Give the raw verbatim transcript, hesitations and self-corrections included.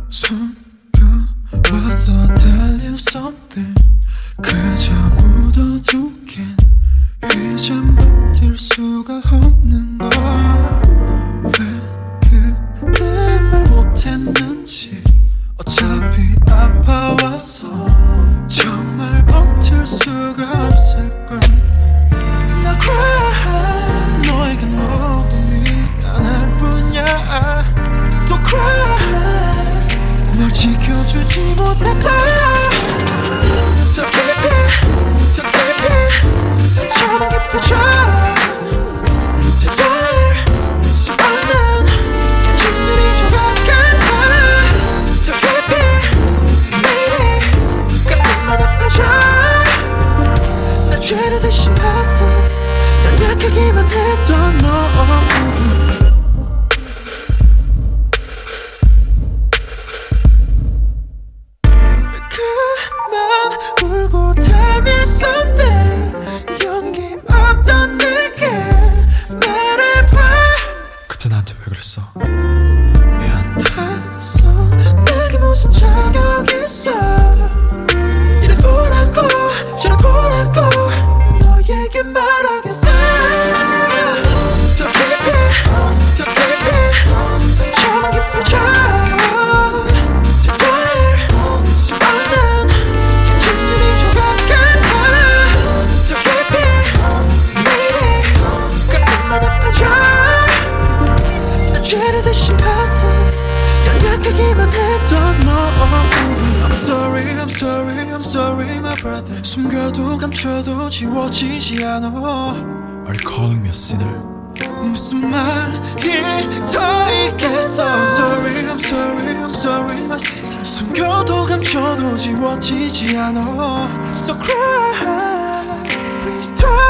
숨겨왔어 tell you something 그저 묻어두긴 이젠 버틸 수가 없는 걸 왜 그때 말 못했는지 어차피 아파와서 정말 버틸 수가 없을걸 나 cry 너에게 너무 미안할 뿐이야 또 cry 널 지켜주지 못해서 더 깊이 더 깊이 상처만 깊어져 되돌릴 수 없는 진들이 조각 같아 더 깊이 매일이 가슴만 아파져 나 죄를 대신 받던 연약하기만 했던 너 울고 tell me something 용기 없던 내게 말해봐 그때 나한테 왜 그랬어 미안 다 내게 무슨 자격 있어 이래 보라고 저래 보라고 너에게 말하겠어 더 깊이 더 깊이 상처만 깊어져 죄를 대신 받던 연약하기만 했던 너 I'm sorry I'm sorry I'm sorry my brother 숨겨도 감춰도 지워지지 않아 Are you calling me a sinner? 무슨 말이 더 있겠어 I'm sorry I'm sorry I'm sorry my sister 숨겨도 감춰도 지워지지 않아 So cry Please try